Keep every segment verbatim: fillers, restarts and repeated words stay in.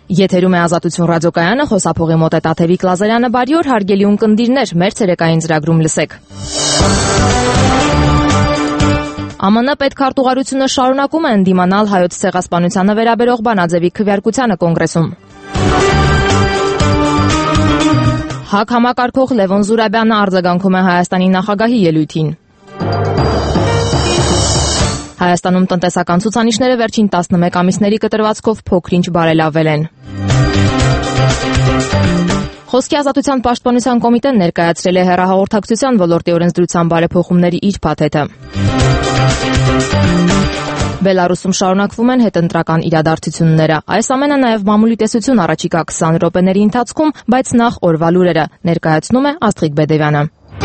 Եթերում է Ազատություն ռադիոկայանը, խոսափողի մոտ է Տաթևիկ Լազարյանը, բարի օր հարգելի ունկնդիրներ, մեր ցերեկային ծրագրում լսեք։ ԱՄՆ պետքարտուղարությունը շարունակում է ընդդիմանալ հայոց ցեղասպանությանը վերաբերող բանաձևի քվեարկությանը կոնգրեսում։ ՀԱԿ համակարգող Լևոն Զուրաբյանը արձագանքում է Հայաստանի նախագահի ելույթին։ Հայաստանում տնտեսական ցուցանիշները վերջին տասնմեկ ամիսների կտրվածքով փոքր-ինչ բարելավվել են։ Խոսքի ազատության պաշտպանության կոմիտեն ներկայացրել է հեռահաղորդակցության ոլորտի օրենսդրության բարեփոխումների իր փաթեթը։ Բելարուսում շարունակվում են հետընտրական իրադարձությունները։ Այս ամենը նաև մամուլի տեսություն առաջիկա քսան րոպեների ընթացքում, բայց նախ օրվա լուրերը ներկայացնում է Աստղիկ Բեդևյանը։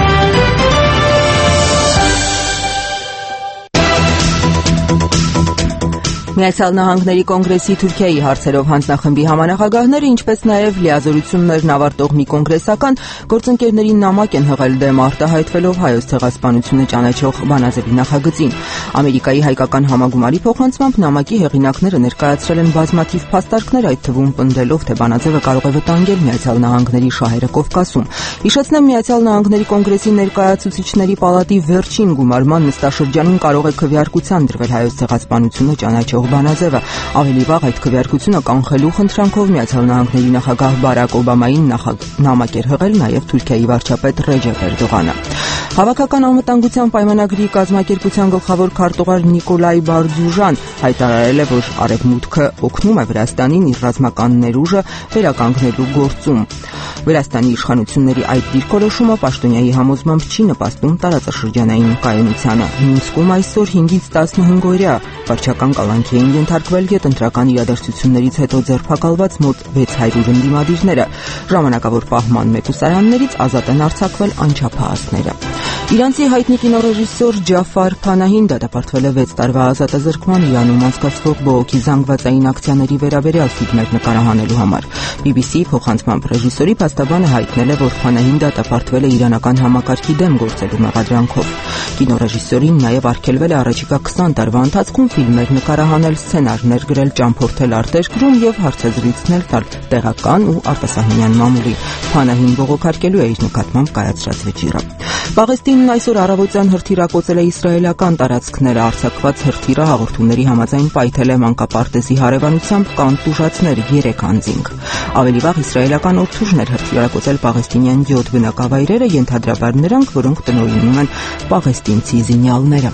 Միացյալ Նահանգների կոնգրեսի Թուրքիայի հարցերով հանձնախմբի համանախագահները, ինչպես նաև լիազորություններն ավարտող մի կոնգրեսական գործընկերների նամակ են հղել դեմ արտահայտվելով հայոց ցեղասպանությունը ճանաչող բանաձևի նախագծին։ Ամերիկայի հայկական համագումարի փոխանցմամբ նամակի հեղինակները ներկայացրել են բազմաթիվ փաստարկներ, այդ թվում պնդելով, թե բանաձևը կարող է վտանգել Միացյալ Նահանգների շահերը Կովկասում։ Հիշեցնեմ, Միացյալ Նահանգների կոնգրեսի ներկայացուցիչների պալատի վերջին գումարման նստաշրջանում կարող է քվեարկության դրվել հայոց ցեղասպանությունը ճանաչող բանաձևը։ Ավելի վաղ այդ քվեարկությունը կանխելու խնդրանքով Միացյալ Նահանգների նախագահ Բարակ Օբամային նամակ էր հղել նաև Թուրքիայի վարչապետ Ռեջեփ Էրդողանը։ Հավաքական անվտանգության պայմանագրի կազմակերպության գլխավոր քարտուղար Նիկոլայ Բարդյուժան հայտարարել է, որ Արևմուտքը օգնում է Վրաստանին իր ռազմական ներուժը վերականգնելու գործում։ Վրաստանի իշխանությունների այդ դիրքորոշումը պաշտոնյայի համոզմամբ չի նպաստում տարածաշրջանային կայունությանը։ Մինսկում այսօր հինգից տասնհինգ օրյա վարչական կալանքի էին ենթարկվել գետնտրական իրադարձություններից հետո ձերբակալված մոտ վեց հարյուր ընդդիմադիրները։ Ժամանակավոր պահման մեկուսարաններից ազատ են արձակվել անչափահասները։ Իրանցի հայտնի կինոռեժիսոր Ջաֆար Փանահին դատապարտվել է վեց տարվա ազատազրկման Իրանում անցկացվող բողոքի զանգվածային ակցիաների վերաբերյալ ֆիլմեր նկարահանելու համար։ բի բի սի փոխանցմամբ ռեժիսորի փաստաբանը հայտնել է, որ Փանահին դատապարտվել է իրանական համակարգի դեմ գործելու մեղադրանքով։ Կինոռեժիսորին նաև արգելվել է առաջիկա քսան տարվա ընթացքում ֆիլմեր նկարահանել, սցենարներ գրել, ճամփորդել արտերկրում եւ հարցազրույցներ տալ տեղական ու արտասահմանյան մամուլի։ Փանահին բողոքարկելու է իր նկատմամբ կայացրած վճիռը։ Պաղեստինն այսօր առավոտյան հրթիռակոծել է իսրայելական տարածքները, արձակված հրթիռը հաղորդումների համաձայն պայթել է մանկապարտեզի հարևանությամբ կանտ ուժացներ երեք անձինք։ Ավելի վաղ իսրայելական օդուժներ հրթիռակոծել պաղեստինյան յոթ բնակավայրերը, ենթադրաբար նրանք, որոնք տնօրինում են պաղեստինցի զինյալները։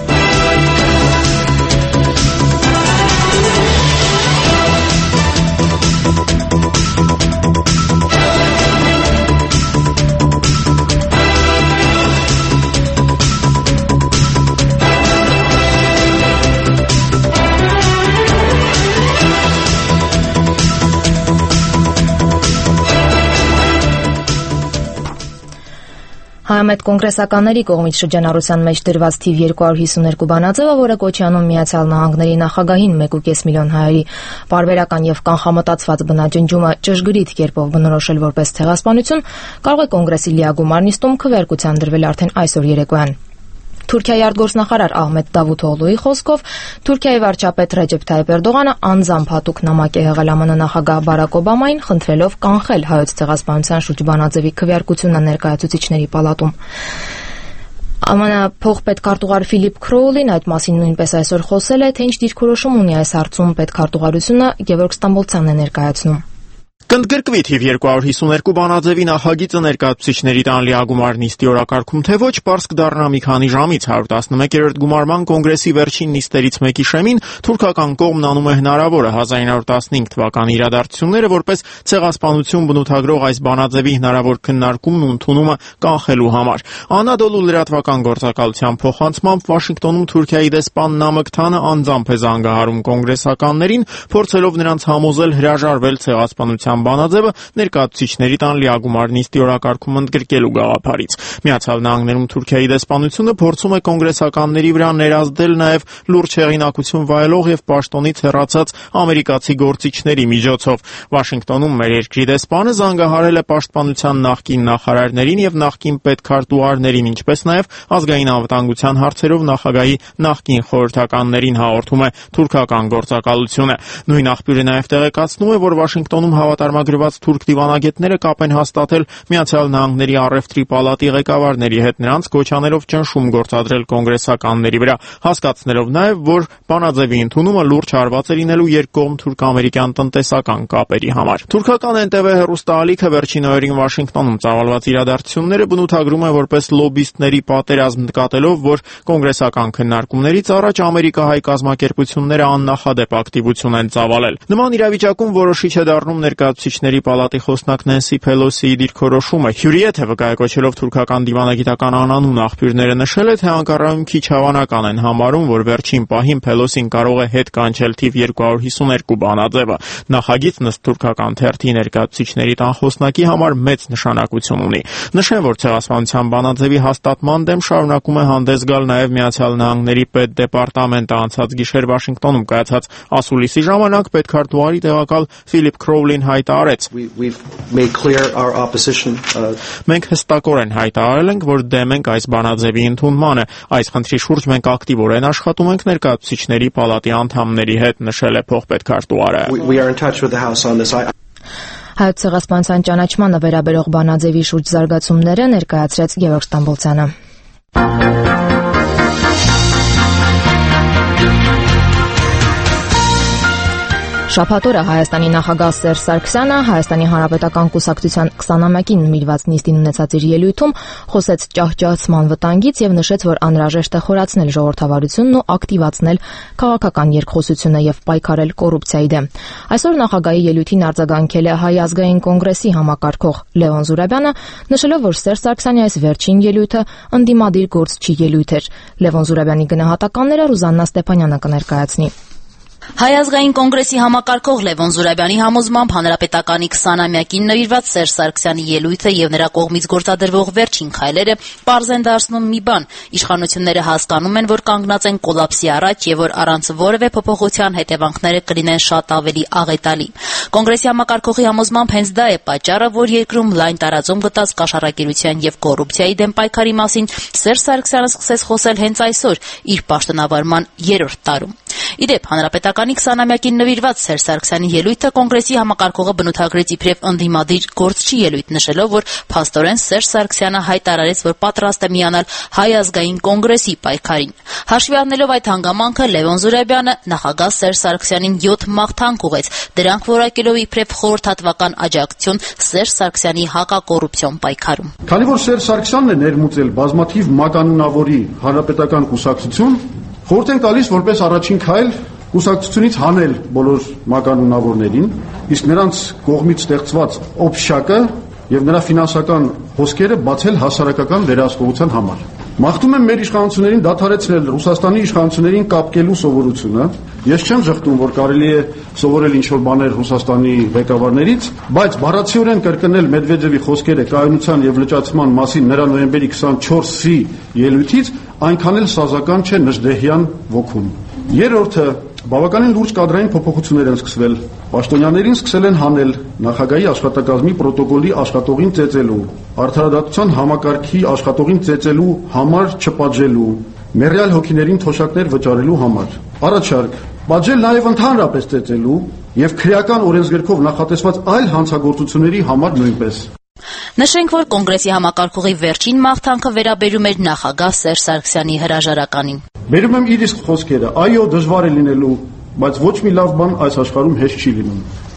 Հայամետ կոնգրեսականների կողմից շրջանառության մեջ դրված թիվ երկու հարյուր հիսուներկու բանաձևը, որը կոչի անում Միացյալ Նահանգների նախագահին մեկ կես միլիոն հայերի պարբերական եւ կանխամտածված բնաջնջումը ճշգրիտ կերպով բնորոշել որպես ցեղասպանություն, կարող է կոնգրեսի լիագումար նիստում քվեարկության դրվել արդեն այսօր երեկոյան։ Թուրքիայի արտգործնախարար Ահմեդ Դավութօղլուի խոսքով Թուրքիայի վարչապետ Ռեջեփ Թայիփ Էրդողանը անձամբ հատուկ նամակ է հղել ԱՄՆ նախագահ Բարակ Օբամային, խնդրելով կանխել հայոց ցեղասպանության շուրջ բանաձևի քվեարկությունը ներկայացուցիչների պալատում։ ԱՄՆ փոխպետքարտուղար Ֆիլիպ Քրոուլին այդ մասին նույնպես այսօր խոսել է, թե ինչ դիրքորոշում ունի այս հարցում պետքարտուղարությունը, Գևորգ Ստամբոլցյանն է ներկայացնում։ Կընդգրկվի թիվ երկու հարյուր հիսուներկու բանաձևի նախագիծը ներկայացուցիչների տան լիագումար նիստի օրակարգում, թե ոչ, պարզ կդառնա մի քանի ժամից հարյուր տասնմեկերորդ գումարման կոնգրեսի վերջին նիստերից մեկի շեմին թուրքական կողմն անում է հնարավորը հազար իննսուն տասնհինգ թվականի իրադարձությունները որպես ցեղասպանություն բնութագրող այս բանաձևի հնարավոր քննարկումն ու ընդունումը կանխելու համար։ Անադոլու լրատվական գործակալության փոխանցմամբ Վաշինգտոնում Թուրքիայի դեսպան Նամըկթանը անձամբ է զանգահարում կոնգրեսականներին, փորձելով նրանց համոզել հրաժարվել ցեղասպանության բանաձևը ներկայացուցիչների տան լիագումար նիստի օրակարգում ընդգրկելու գաղափարից։ Միացյալ Նահանգներում Թուրքիայի դեսպանությունը փորձում է կոնգրեսականների վրա ներազդել նաև լուրջ հեղինակություն վայելող եւ պաշտոնից հեռացած ամերիկացի գործիչների միջոցով։ Վաշինգտոնում մեր երկրի դեսպանը զանգահարել է պաշտպանության նախկին նախարարներին եւ նախկին պետքարտուղարներին, ինչպես նաև ազգային անվտանգության հարցերով նախագահի նախկին խորհրդականներին, հաղորդում է թուրքական գործակալությունը։ Նույն աղբյուրը նաև տեղեկացնում է, որ Վաշինգտոնում հավատարմագրված թուրք դիվանագետները կապ են հաստատել Միացյալ Նահանգների առևտրի պալատի ղեկավարների հետ, նրանց կոչանելով ճնշում գործադրել կոնգրեսականների վրա, հասկացնելով նաև, որ բանաձևի ընդունումը լուրջ հարված է լինելու երկկողմ թուրք-ամերիկյան տնտեսական կապերի համար։ Թուրքական Էն Տե Վե հեռուստաալիքը վերջին օրերին Վաշինգտոնում ծավալված իրադարձությունները բնութագրում է որպես լոբիստների պատերազմ, նկատելով, որ կոնգրեսական քննարկումներից առաջ ամերիկահայ կազմակերպությունները աննախադեպ ակտիվություն են ծավալել։ Նման իրավիճակում որոշիչ է դառնում ներկայացուցիչների պալատի խոսնակ Նենսի Փելոսիի դիրքորոշումը։ Հյուրիեթը վկայակոչելով թուրքական դիվանագիտական անանուն աղբյուրները նշել է, թե Անկարայում քիչ հավանական են համարում, որ վերջին պահին Փելոսին կարող է հետ կանչել թիվ երկու հարյուր հիսուներկու բանաձևը։ Նախագիծն ըստ թուրքական թերթի ներկայացուցիչների տան խոսնակի համար մեծ նշանակություն ունի։ Նշեմ, որ ցեղասպանության բանաձևի հաստատման դեմ շարունակում է հանդես գալ նաև Միացյալ Նահանգների պետդեպարտամենտը։ Անցած գիշեր Վաշինգտոնում կայացած ասուլիսի ժամանակ պետքարտուղարի տեղակալ Ֆիլիպ Քրոուլին հայտարարեց. Մենք հստակորեն հայտարարել ենք, որ դեմ ենք այս բանաձևի ընդունմանը։ Այս խնդրի շուրջ մենք ակտիվորեն աշխատում ենք ներկայացուցիչների պալատի անդամների հետ, նշել է փոխպետքարտուղարը։ Հայոց ցեղասպանության ճանաչմանը վերաբերող բանաձևի շուրջ զարգացումները ներկայացրեց Գևորգ Ստամբոլցյանը։ Շաբաթ օրը Հայաստանի նախագահ Սերժ Սարգսյանը Հայաստանի Հանրապետական կուսակցության քսանամյակին նվիրված նիստին ունեցած իր ելույթում խոսեց ճահճացման վտանգից եւ նշեց, որ անհրաժեշտ է խորացնել ժողովրդավարությունն ու ակտիվացնել քաղաքական երկխոսությունը եւ պայքարել կոռուպցիայի դեմ։ Այսօր նախագահի ելույթին արձագանքել է Հայ ազգային կոնգրեսի համակարգող Լևոն Զուրաբյանը, նշելով, որ Սերժ Սարգսյանի այս վերջին ելույթը ընդդիմադիր գործչի ելույթ էր։ Լևոն Զուրաբյանի գնահատականները Ռուզաննա Ստեփանյանը կներկայացնի։ Հայ ազգային կոնգրեսի համակարգող Լևոն Զուրաբյանի համոզմամբ հանրապետականի քսանամյակին նվիրված Սերժ Սարգսյանի ելույթը եւ նրա կողմից գործադրվող վերջին քայլերը պարզ են դարձնում մի բան. իշխանությունները հասկանում են, որ կանգնած են կոլապսի առաջ եւ որ առանց որևէ փոփոխության հետևանքները կլինեն շատ ավելի աղետալի։ Կոնգրեսի համակարգողի համոզմամբ հենց դա է պատճառը, որ երկրում լայն տարածում գտած կաշառակերության եւ կոռուպցիայի դեմ պայքարի մասին Սերժ Սարգսյանը սկսեց խոսել հենց այսօր իր պաշտոնավարման երրորդ տարում։ Իդեպ հանրապետականի քսանամյակին նվիրված Սերժ Սարգսյանի ելույթը կոնգրեսի համակարգողը բնութագրեց իբրև ընդդիմադիր գործչի ելույթ, նշելով, որ փաստորեն Սերժ Սարգսյանը հայտարարեց, որ պատրաստ է միանալ Հայ ազգային կոնգրեսի պայքարին։ Հաշվի առնելով այդ հանգամանքը, Լևոն Զուրաբյանը նախագահ Սերժ Սարգսյանին յոթ մաղթանք ուղղեց, դրանք որակելով իբրև խորհրդատվական աջակցություն Սերժ Սարգսյանի հակակոռուպցիոն պայքարում։ Քանի որ Սերժ Սարգսյանն է ներմուծել բազմաթիվ մականունավորի հանրապետական կուսակցություն, խորհուրդ ենք տալիս որպես առաջին քայլ կուսակցությունից հանել բոլոր մականունավորներին, իսկ նրանց կողմից ստեղծված օբշակը եւ նրա ֆինանսական հոսքերը բացել հասարակական վերահսկողության համար։ Մաղթում եմ մեր իշխանություններին դադարեցնել Ռուսաստանի իշխանություններին կապկելու սովորությունը։ Ես չեմ ժխտում, որ կարելի է սովորել ինչ-որ բաներ Ռուսաստանի ղեկավարներից, բայց բառացիորեն կրկնել Մեդվեդևի խոսքերը կայունության եւ լճացման մասին նրա նոյեմբերի քսանչորսի ելույթից այնքան էլ սազական չէ Նժդեհյան ոգուն։ Երրորդը, բավականին լուրջ կադրային փոփոխություններ են սկսվել։ Պաշտոնյաներին սկսել են հանել նախագահի աշխատակազմի պրոտոկոլի աշխատողին ծեծելու, արդարադատության համակարգի աշխատողին ծեծելու համար չպատժելու, մեռյալ հոգիներին թոշակներ վճարելու համար։ Առաջարկ, պատժել նաև ընդհանրապես ծեծելու եւ քրեական օրենսգրքով նախատեսված այլ հանցագործությունների համար նույնպես։ Նշենք, որ կոնգրեսի համակարգողի վերջին մաղթանքը վերաբերում էր նախագահ Սերժ Սարգսյանի հրաժարականին։ Բերում եմ իր իսկ խոսքերը. այո, դժվար է լինելու, բայց ոչ մի լավ բան այս աշխարհում հեշտ չի լինում։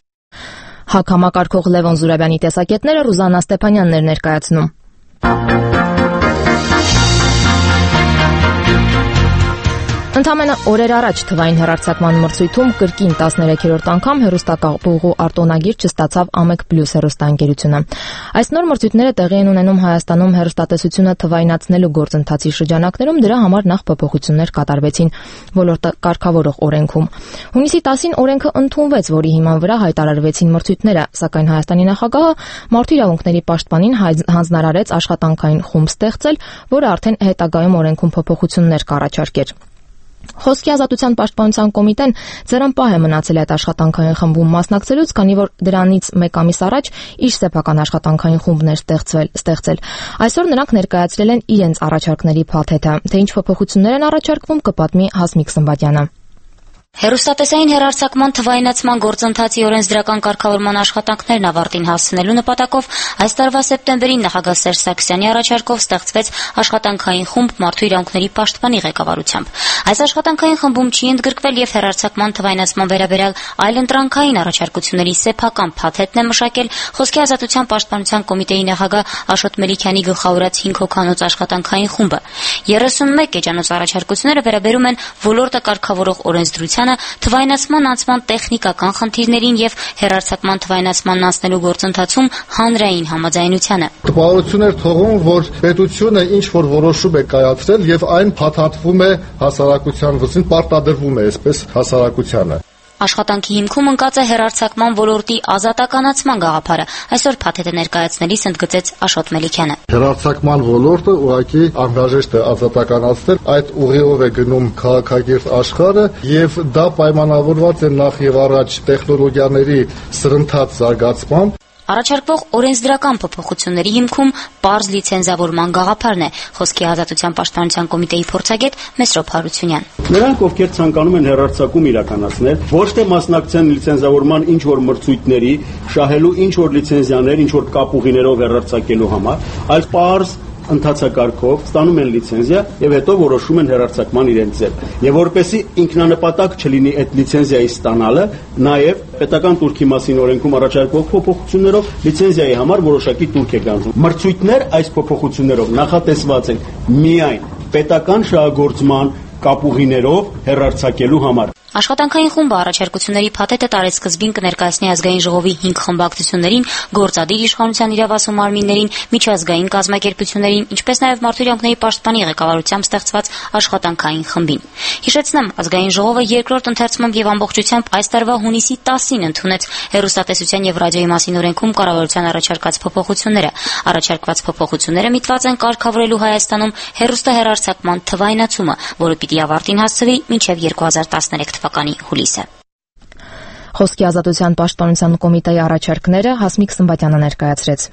ՀԱԿ համակարգող Լևոն Զուրաբյանի տեսակետները Ռուզաննա Ստեփանյանն էր ներկայացնում։ Ընդամենը օրեր առաջ թվային հեռարձակման մրցույթում կրկին տասներեքերորդ անգամ հեռուստակապուղու արտոնագիր չստացավ Ամեկ Պլյուս հեռուստաընկերությունը։ Այս նոր մրցույթները տեղի են ունենում Հայաստանում հեռուստատեսությունը թվայնացնելու գործընթացի շրջանակներում, դրա համար նախ փոփոխություններ կատարվեցին ոլորտը կարգավորող օրենքում։ Հունիսի տասին օրենքը ընդունվեց, որի հիման վրա հայտարարվեցին մրցույթները, սակայն Հայաստանի նախագահը մարդու իրավունքների պաշտպանին հանձնարարեց աշխատանքային խումբ ստեղծել, որը արդեն հետագայում օրենքում փոփոխություններ կառաջարկեր։ Խոսքի ազատության պաշտպանության կոմիտեն ձեռնպահ է մնացել այդ աշխատանքային խմբում մասնակցելուց, քանի որ դրանից մեկ ամիս առաջ իր սեփական աշխատանքային խումբն էր ստեղծել։ Այսօր նրանք ներկայացրել են իրենց առաջարկների փաթեթը, թե ինչ փոփոխություններ են առաջարկվում, կպատմի Հասմիկ Սմբատյանը։ Հեռուստատեսային հեռարձակման թվայնացման գործընթացի օրենսդրական կարգավորման աշխատանքներն ավարտին հասցնելու նպատակով այս տարվա սեպտեմբերին նախագահ Սերժ Սարգսյանի առաջարկով ստեղծվեց աշխատանքային խումբ մարդու իրավունքների պաշտպանի ղեկավարությամբ։ Այս աշխատանքային խմբում չի ընդգրկվել եւ հեռարձակման թվայնացման վերաբերյալ այլընտրանքային առաջարկությունների սեփական փաթեթն է մշակել Խոսքի ազատության պաշտպանության կոմիտեի նախագահ Աշոտ Մելիքյանի գլխավորած հինգ հոգանոց աշխատանքային խումբը։ երեսունմեկ էջանոց առաջարկությունները վերաբերում են ոլորտը կարգավորող օրենսդրության թվայնացման անցման տեխնիկական խնդիրներին եւ հեռարձակման թվայնացմանն անցնելու գործընթացում հանրային համաձայնությանը։ Տպավորություն էր թողում, որ պետությունը ինչ որ որոշում է կայացրել եւ այն փաթաթվում է հասարակության վզին, պարտադրվում է այսպես հասարակությանը։ Աշխատանքի հիմքում ընկած է հեռարձակման ոլորտի ազատականացման գաղափարը։ Այսօր փաթեթը ներկայացնելիս ընդգծեց Աշոտ Մելիքյանը։ Հեռարձակման ոլորտը ուղղակի անհրաժեշտ է ազատականացնել, այդ ուղիով է գնում քաղաքակիրթ աշխարհը եւ դա պայմանավորված է նախ եւ առաջ տեխնոլոգիաների սրընթաց զարգացմամբ։ Առաջարկվող օրենսդրական փոփոխությունների հիմքում պարզ լիցենզավորման գաղափարն է, Խոսքի ազատության պաշտպանության կոմիտեի փորձագետ Մեսրոպ Հարությունյան։ Նրանք, ովքեր ցանկանում են հեռարձակում իրականացնել, ոչ թե մասնակցեն լիցենզավորման ինչ որ մրցույթների, շահելու ինչ որ լիցենզիաներ, ինչ որ կապուղիներով հեռարձակելու համար, այլ պարզ ընթացակարգով ստանում են լիցենզիա եւ հետո որոշում են հեռարձակման իրենց ձև։ Եվ որպեսզի ինքնանպատակ չլինի այդ լիցենզիայի ստանալը, նաեւ պետական турքի մասին օրենքում առաջարկվող փոփոխություններով լիցենզիայի համար որոշակի турք է գանձում։ Մրցույթներ այս փոփոխություններով նախատեսված են միայն պետական շահագործման կապուղիներով հեռարձակելու համար։ Աշխատանքային խումբը առաջարկությունների փաթեթը տարեսկզբին կներկայացնի ազգային ժողովի հինգ խմբակցություններին, գործադիր իշխանության իրավասու մարմիններին, միջազգային կազմակերպություններին, ինչպես նաև մարդու իրավունքների պաշտպանի ղեկավարությամբ ստեղծված աշխատանքային խմբին։ Հիշեցնեմ, ազգային ժողովը երկրորդ ընթերցմամբ եւ ամբողջությամբ այս տարվա հունիսի տասին ընդունեց հեռուստատեսության եւ ռադիոյի մասին օրենքում կառավարության առաջարկած փոփոխությունները։ Առաջարկված փոփոխությունները միտված են կարգավորելու Հայաստանում հեռուստահեռարձակման թվայնացումը, որը պիտի ավարտին հասցվի մինչեւ երկու հազար տասներեք թվականի հուլիսը։ Խոսքի ազատության պաշտպանության կոմիտեի առաջարկները Հասմիկ Սմբատյանը ներկայացրեց։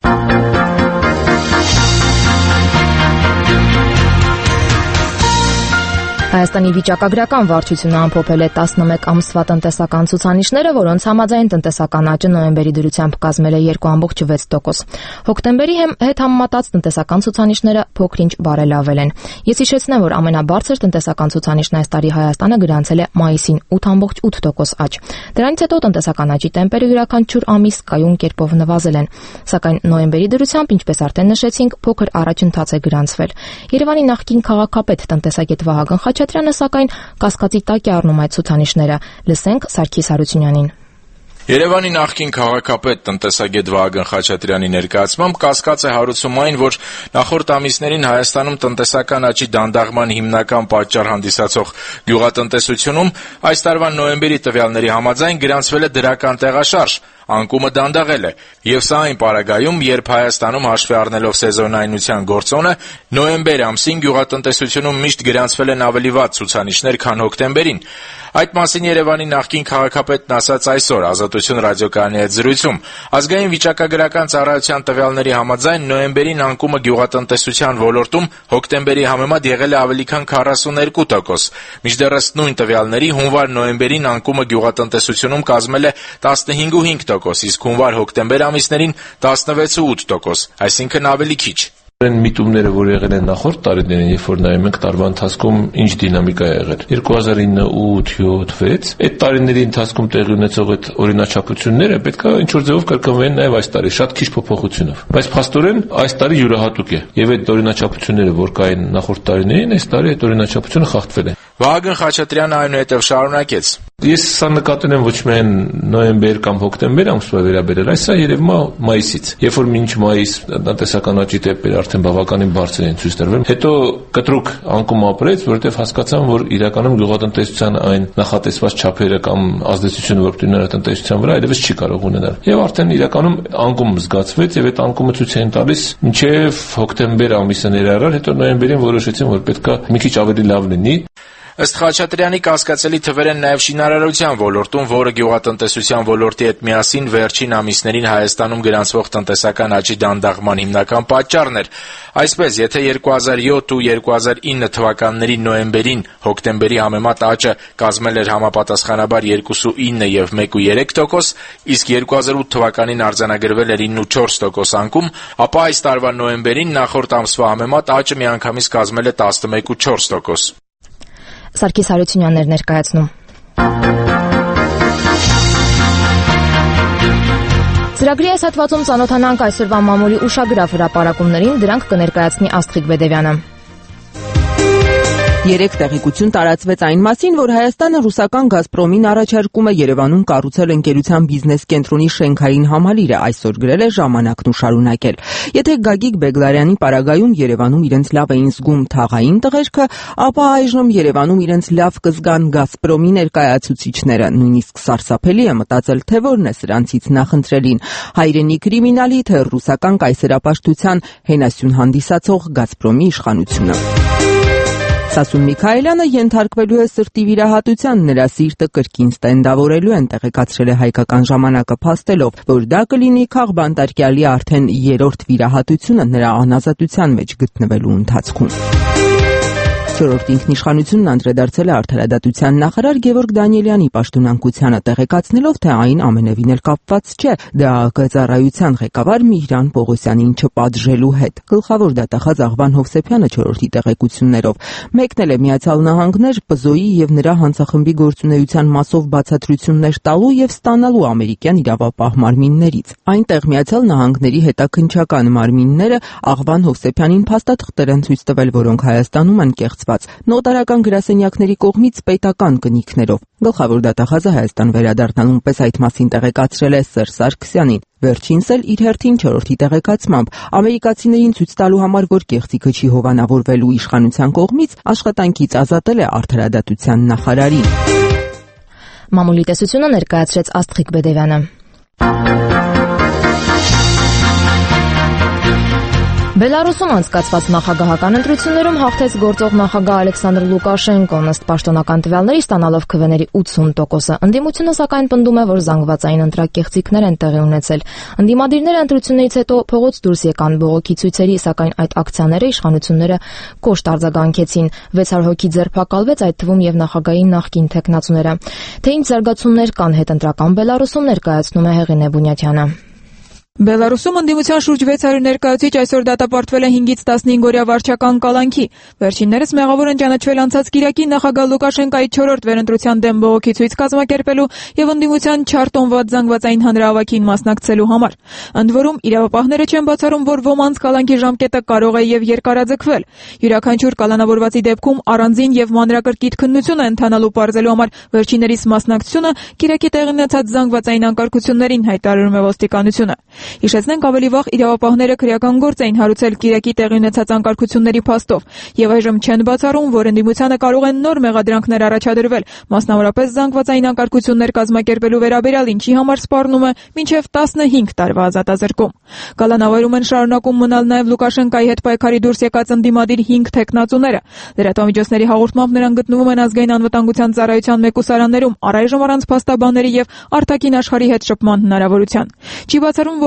Հայաստանի վիճակագրական վարչությունը ամփոփել է տասնմեկ ամսվա տնտեսական ցուցանիշները, որոնց համաձայն տնտեսական աճը նոյեմբերի դրությամբ կազմել է երկու կόμma վեց տոկոս։ Հոկտեմբերի հետ համեմատած տնտեսական ցուցանիշները փոքր-ինչ բարելավել են։ Ես հիշեցնեմ, որ ամենաբարձր տնտեսական ցուցանիշն այս տարի Հայաստանը գրանցել է մայիսին ութ կόμma ութ տոկոս աճ։ Դրանից հետո տնտեսական աճի տեմպերը յուրաքանչյուր ամիս կայուն կերպով նվազել են, սակայն նոյեմբերի դրությամբ, ինչպես արդեն նշեցինք, փոքր առաջընթաց է գրանցվել։ Երևանի նախկին քաղաքապետ տնտեսագետ Վահագն Խաչատրյանը սակայն կասկածի տակ է առնում այդ ցուցանիշները։ Լսենք Սարգիս Հարությունյանին։ Երևանի նախկին քաղաքապետ տնտեսագետ Վահագն Խաչատրյանի ներկայացմամբ կասկած է հարուցում այն, որ նախորդ ամիսներին Հայաստանում տնտեսական աճի դանդաղման հիմնական պատճառ հանդիսացող գյուղատնտեսությունում այս տարվա նոյեմբերի տվյալների համաձայն գրանցվել է դրական տեղաշարժ, անկումը դանդաղել է, եւ սա այն պարագայում, երբ Հայաստանում հաշվի առնելով սեզոնայնության գործոնը, նոյեմբեր ամսին գյուղատնտեսությունում միշտ գրանցվել են ավելի վատ ցուցանիշներ, քան հոկտեմբերին։ Այդ մասին Երևանի նախկին քաղաքապետն ասաց այսօր Ազատություն ռադիոկայանի հետ զրույցում։ Ազգային վիճակագրական ծառայության տվյալների համաձայն նոյեմբերին անկումը գյուղատնտեսության ոլորտում հոկտեմբերի համեմատ եղել է ավելի քան քառասուններկու տոկոս։ Մինչդեռ ըստ նույն տվյալների հունվար-նոյեմբերին անկումը գյուղատնտեսությունում կազմել է տասնհինգ կόμma պինգ տոկոս, իսկ հունվար-հոկտեմբեր ամիսներին տասնվեց կόμma ութ տոկոս, այսինքն ավելի քիչ։ Այն միտումները, որ եղել են նախորդ տարիներին, երբ որ նայում ենք տարվա ընթացքում ինչ դինամիկա է եղել։ երկու հազար ինը, ութ, յոթ, վեց այդ տարիների ընթացքում տեղի ունեցող այդ օրինաչափությունները պետք է ինչ-որ ձևով կրկնվեն նաև այս տարի, շատ քիչ փոփոխությունով։ Բայց փաստորեն այս տարի յուրահատուկ է, եւ այդ օրինաչափությունները, որ կային նախորդ տարիներին, այս տարի այդ օրինաչափությունը խախտվել է։ Վահագն Խաչատրյանը այնուհետև շարունակեց. Ես սա նկատել եմ ոչ միայն նոյեմբեր կամ հոկտեմբեր ամսվա վերաբերել, այս սա երևում է մայիսից, երբ որ մինչ մայիս տնտեսական աճի տեպերը արդեն բավականին բարձր են ցույց տրվել։ Հետո կտրուկ անկում ապրեց, որովհետև հասկացան, որ իրականում գյուղատնտեսության այն նախատեսված չափերը կամ ազդեցությունը, որ պետք է տնտեսության վրա, այլևս չի կարող ունենալ։ Եվ արդեն իրականում անկում զգացվեց, եւ այդ անկումը ցույց են տալիս մինչև հոկտեմբեր ամիսը ներառյալ, հետո նոյեմբերին որոշեցին, որ պետք է մի քիչ ավելի լավ լինի։ Ըստ Խաչատրյանի կասկածելի թվեր են նաև շինարարության ոլորտում, որը գյուղատնտեսության ոլորտի հետ միասին վերջին ամիսներին Հայաստանում գրանցվող տնտեսական աճի դանդաղման հիմնական պատճառն էր։ Այսպես, եթե երկու հազար յոթ ու երկու հազար ինը թվականների նոյեմբերին հոկտեմբերի համեմատ աճը կազմել էր համապատասխանաբար երկուսուինը եւ մեկուերեք տոկոս, իսկ երկու հազար ութ թվականին արձանագրվել էր ինը ու չորս տոկոս անկում, ապա այս տարվա նոյեմբերին նախորդ ամսվա համեմատ աճը միանգամից կազմել է տասնմեկ ու չորս տոկոս։ Սարգիս Հարությունյանն էր ներկայացնում։ Ծրագրի այս հատվածում ծանոթանանք այսօրվա մամուլի ուշագրավ հրապարակումներին, դրանք կներկայացնի Աստղիկ Բեդևյանը։ Երեք տեղեկություն տարածվեց այն մասին, որ Հայաստանը ռուսական «Գազպրոմին» առաջարկում է Երևանում կառուցել ընկերության բիզնես կենտրոնի շենքային համալիրը, այսօր գրել է «Ժամանակն» ու շարունակել։ Եթե Գագիկ Բեգլարյանի պարագայում Երևանում իրենց լավ էին զգում թաղային տղերքը, ապա այժմ Երևանում իրենց լավ կզգան «Գազպրոմի» ներկայացուցիչները։ Նույնիսկ սարսափելի է մտածել, թե որն է սրանցից նախընտրելին՝ հայրենի կրիմինալի, թե ռուսական կայսերապաշտության հենասյուն հանդիսացող «Գազպրոմի» իշխանությունը։ Սասուն Միքայելյանը ենթարկվելու է սրտի վիրահատության, նրա սիրտը կրկին ստենդավորելու են, տեղեկացրել է Հայկական ժամանակը փաստելով, որ դա կլինի քաղբանտարկյալի արդեն երրորդ վիրահատությունը նրա անազատության մեջ գտնվելու ընթացքում։ Չորրորդ ինքնիշխանությունն անդրադարձել է արդարադատության նախարար Գևորգ Դանիելյանի պաշտոնանկությանը, տեղեկացնելով, թե այն ամենևին էլ կապված չէ ԴԱԱԿ ծառայության ղեկավար Միհրան Պողոսյանին չպատժելու հետ։ Գլխավոր դատախազ Աղվան Հովսեփյանը չորրորդի տեղեկություններով մեկնել է Միացյալ Նահանգներ ՊԶՕ-ի եւ նրա հանցախմբի գործունեության մասով բացատրություններ տալու եւ ստանալու ամերիկյան իրավապահ մարմիններից։ Այնտեղ Միացյալ Նահանգների հետաքննչական մարմինները Աղվան Հովսեփյանին փաստաթղթեր են ցույց տվել, որոնք Հայաստանում են կեղծված նոտարական գրասենյակների կողմից պետական կնիքներով։ Գլխավոր դատախազը Հայաստան վերադառնալուն պես այդ մասին տեղեկացրել է Սերժ Սարգսյանին։ Վերջինս էլ իր հերթին չորրորդի տեղեկացմամբ ամերիկացիներին ցույց տալու համար, որ կեղծիքը չի հովանավորվելու իշխանության կողմից, աշխատանքից ազատել է արդարադատության նախարարին։ Մամուլի տեսությունը ներկայացրեց Աստղիկ Բեդևյանը։ Բելարուսում անցկացված նախագահական ընտրություններում հաղթեց գործող նախագահ Ալեքսանդր Լուկաշենկոն, ըստ պաշտոնական տվյալների ստանալով քվեների ութսուն տոկոսը։ Ընդդիմությունը սակայն պնդում է, որ զանգվածային ընտրակեղծիքներ են տեղի ունեցել։ Ընդդիմադիրները ընտրություններից հետո փողոց դուրս եկան բողոքի ցույցերի, սակայն այդ ակցիաները իշխանությունները կոշտ արձագանքեցին։ վեց հարյուր հոգի ձերբակալվեց, այդ թվում եւ նախագահի նախկին թեկնածուները։ Թե ինչ զարգացումներ կան հետընտրական Բելարուսում, ներկայացնում է Հեղինե Բունյաթյանը։ Բելարուսում ընդդիմության շուրջ վեց հարյուր ներկայացուցիչ այսօր դատապարտվել է հինգից տասնհինգ օրյա վարչական կալանքի։ Վերջիններս մեղավոր են ճանաչվել անցած կիրակի նախագահ Լուկաշենկայի չորրորդ վերընտրության դեմ բողոքի ցույց կազմակերպելու եւ ընդդիմության չարտոնված զանգվածային հանրահավաքին մասնակցելու համար։ Ընդ որում, իրավապահները չեն բացառում, որ ոմանց կալանքի ժամկետը կարող է եւ երկարաձգվել։ Յուրաքանչյուր կալանավորվածի դեպքում առանձին եւ մանրակրկիտ քննություն է ընթանալու պարզելու համար վերջիններիս մասնակցությունը կիրակի տեղի ունեցած զանգվածային անկարգություններին, հայտարարում է ոստիկանությունը։ Հիշեցնենք, ավելի վաղ իրավապահները քրեական գործ էին հարուցել կիրակի տեղի ունեցած անկարգությունների փաստով եւ այժմ չեն բացառում, որ ընդդիմությանը կարող են նոր մեղադրանքներ առաջադրվել, մասնավորապես զանգվածային անկարգություններ կազմակերպելու վերաբերյալ, ինչի համար սպառնում է մինչեւ տասնհինգ տարվա ազատազրկում։ Կալանավարում են շարունակում մնալ նաեւ Լուկաշենկայի հետ պայքարի դուրս եկած ընդդիմադիր հինգ թեկնածուները։ Լրատվամիջոցների հաղորդմամբ նրանք գտնվում են ազգային անվտանգության ծառայության մեկուսարաններում, առայժմ առանց փաստաբանների եւ արտաքին աշխարհի հետ շփման հնարավորության։ Չի բացառում, որ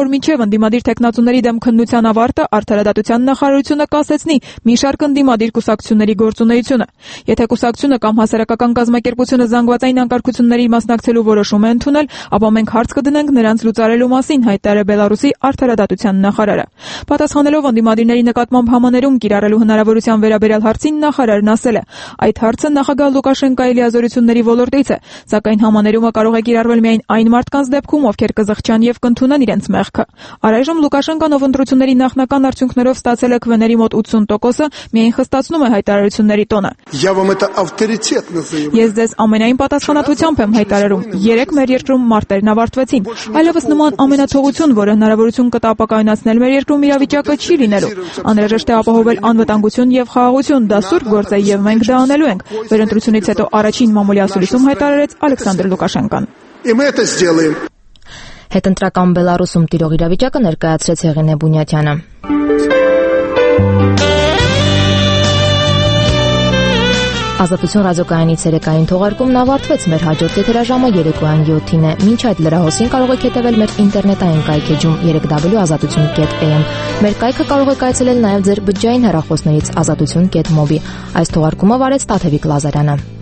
որ մինչև ընդդիմադիր տեխնացուների դեմ քննության ավարտը արդարադատության նախարարությունը կասեցնի մի շարք ընդդիմադիր կուսակցությունների գործունեությունը։ Եթե կուսակցությունը կամ հասարակական կազմակերպությունը զանգվածային անկարգությունների մասնակցելու որոշում է ընդունել, ապա մենք հարց կդնենք նրանց լուծարելու մասին, հայտարարել Բելարուսի արդարադատության նախարարը։ Պատասխանելով ընդդիմադիրների նկատմամբ համաներում կիրառելու հնարավորության վերաբերյալ հարցին նախարարն ասել է. այդ հարցը նախագահ Լուկաշենկոյի լիազորությունների ոլորտից է, սակայն համաներումը կարող է կիրառվել միայն այն մարդկանց դեպքում, ովքեր կզղջան եւ կընդունեն իրենց մեղքը։ Առայժմ Լուկաշենկոն ով ընտրությունների նախնական արդյունքներով ստացել է քվեների մոտ ութսուն տոկոսը, միայն խստացնում է հայտարարությունների տոնը։ Ես ձեզ ամենայն պատասխանատվությամբ եմ հայտարարում, երեք մեր երկրում մարտերն ավարտվեցին, այլևս նման ամենաթողություն, որը հնարավորություն կտա ապակայունացնել մեր երկրում իրավիճակը, չի լինելու։ Անհրաժեշտ է ապահովել անվտանգություն եւ խաղաղություն, դա սուրբ գործ է եւ մենք դա անելու ենք, վերընտրությունից հետո առաջին մամուլի ասուլիսում հայտարարեց Ալեքսանդր Լուկաշենկոն։ Հետընտրական Բելարուսում տիրող իրավիճակը ներկայացրեց Հեղինե Բունյաթյանը։ Ազատություն ռադիոկայանի ցերեկային թողարկումն ավարտվեց, մեր հաջորդ եթերաժամը երեկոյան յոթին է։ Մինչ այդ լրահոսին կարող եք հետևել մեր ինտերնետային կայքեջում երեք w ազատություն կետ a m։ Մեր կայքը կարող եք այցելել նաև ձեր բջջային հեռախոսներից ազատություն կետ mobi։ Այս թողարկումը վարեց Տաթևիկ Լազարյանը։